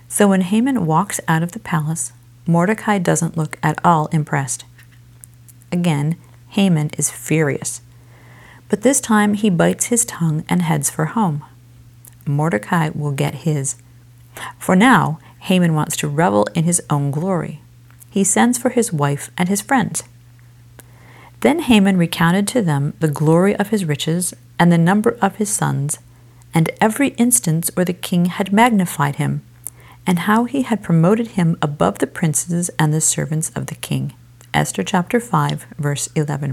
So when Haman walks out of the palace, Mordecai doesn't look at all impressed. Again, Haman is furious. But this time he bites his tongue and heads for home. Mordecai will get his. For now, Haman wants to revel in his own glory. He sends for his wife and his friends. Then Haman recounted to them the glory of his riches and the number of his sons, and every instance where the king had magnified him, and how he had promoted him above the princes and the servants of the king. Esther chapter 5, verse 11.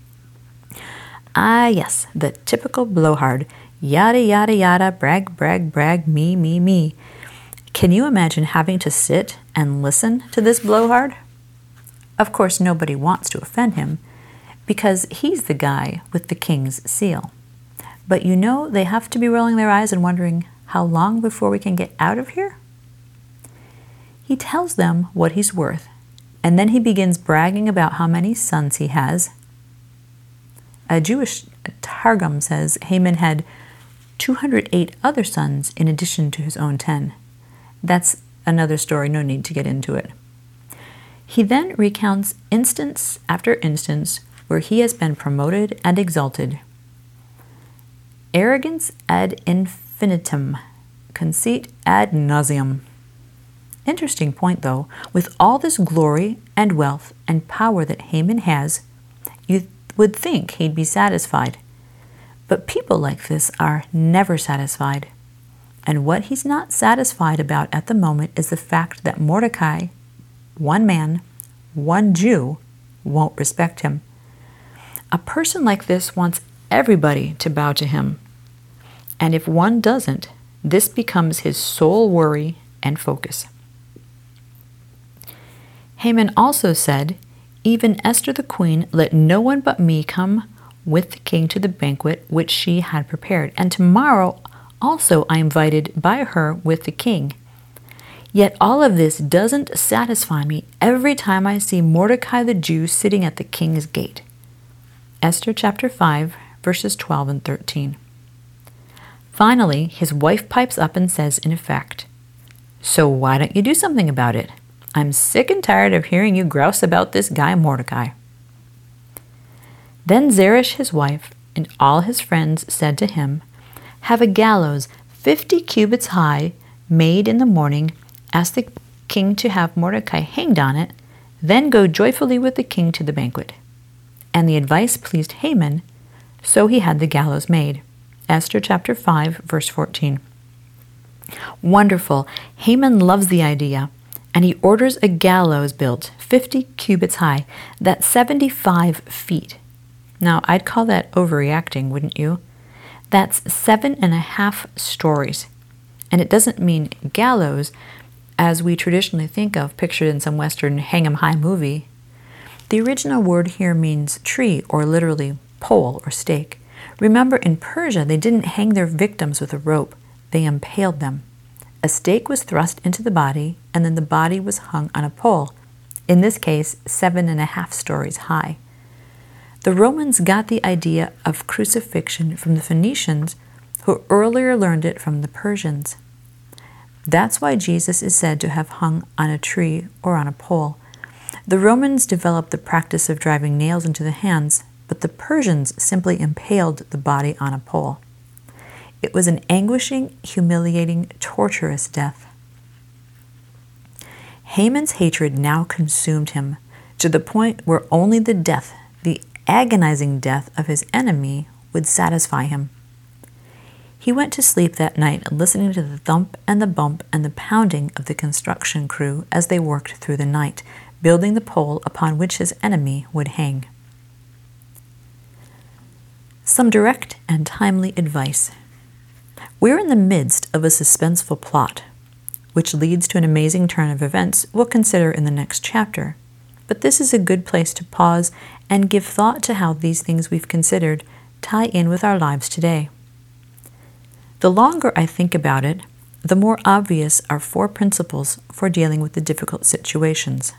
Ah, yes, the typical blowhard. Yada, yada, yada, brag, brag, brag, me, me, me. Can you imagine having to sit and listen to this blowhard? Of course, nobody wants to offend him, because he's the guy with the king's seal. But you know they have to be rolling their eyes and wondering, how long before we can get out of here? He tells them what he's worth, and then he begins bragging about how many sons he has. A Jewish Targum says Haman had 208 other sons in addition to his own 10. That's another story, no need to get into it. He then recounts instance after instance where he has been promoted and exalted. Arrogance ad infinitum, conceit ad nauseam. Interesting point, though. With all this glory and wealth and power that Haman has, you would think he'd be satisfied. But people like this are never satisfied. And what he's not satisfied about at the moment is the fact that Mordecai, one man, one Jew, won't respect him. A person like this wants everybody to bow to him. And if one doesn't, this becomes his sole worry and focus. Haman also said, "Even Esther the queen, let no one but me come with the king to the banquet which she had prepared, and tomorrow also I am invited by her with the king. Yet all of this doesn't satisfy me every time I see Mordecai the Jew sitting at the king's gate." Esther chapter 5, verses 12 and 13. Finally, his wife pipes up and says, in effect, "So why don't you do something about it? I'm sick and tired of hearing you grouse about this guy Mordecai." Then Zeresh his wife and all his friends said to him, "Have a gallows 50 cubits high made in the morning, ask the king to have Mordecai hanged on it, then go joyfully with the king to the banquet." And the advice pleased Haman, so he had the gallows made. Esther chapter 5, verse 14. Wonderful. Haman loves the idea, and he orders a gallows built 50 cubits high. That's 75 feet. Now, I'd call that overreacting, wouldn't you? That's 7.5 stories. And it doesn't mean gallows, as we traditionally think of, pictured in some Western hang-em-high movie. The original word here means tree, or literally pole or stake. Remember, in Persia, they didn't hang their victims with a rope. They impaled them. A stake was thrust into the body, and then the body was hung on a pole, in this case 7.5 stories high. The Romans got the idea of crucifixion from the Phoenicians, who earlier learned it from the Persians. That's why Jesus is said to have hung on a tree or on a pole. The Romans developed the practice of driving nails into the hands, but the Persians simply impaled the body on a pole. It was an anguishing, humiliating, torturous death. Haman's hatred now consumed him, to the point where only the death, the agonizing death of his enemy, would satisfy him. He went to sleep that night listening to the thump and the bump and the pounding of the construction crew as they worked through the night, building the pole upon which his enemy would hang. Some direct and timely advice. We're in the midst of a suspenseful plot, which leads to an amazing turn of events we'll consider in the next chapter. But this is a good place to pause and give thought to how these things we've considered tie in with our lives today. The longer I think about it, the more obvious are 4 principles for dealing with the difficult situations.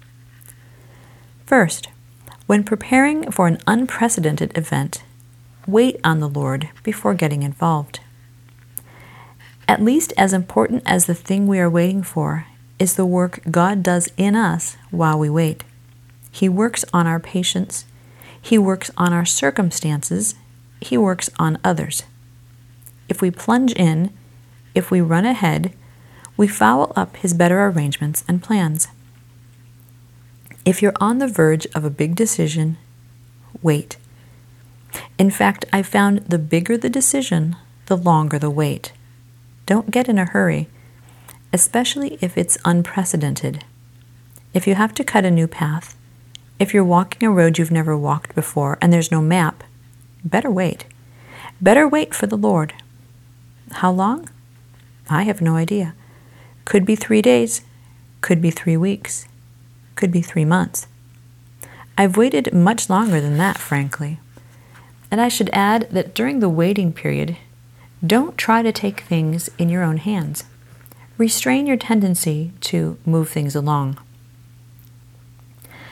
First, when preparing for an unprecedented event, wait on the Lord before getting involved. At least as important as the thing we are waiting for is the work God does in us while we wait. He works on our patience. He works on our circumstances. He works on others. If we plunge in, if we run ahead, we foul up His better arrangements and plans. If you're on the verge of a big decision, wait. In fact, I found the bigger the decision, the longer the wait. Don't get in a hurry, especially if it's unprecedented. If you have to cut a new path, if you're walking a road you've never walked before and there's no map, better wait. Better wait for the Lord. How long? I have no idea. Could be 3 days, could be 3 weeks, could be 3 months. I've waited much longer than that, frankly. And I should add that during the waiting period, don't try to take things in your own hands. Restrain your tendency to move things along.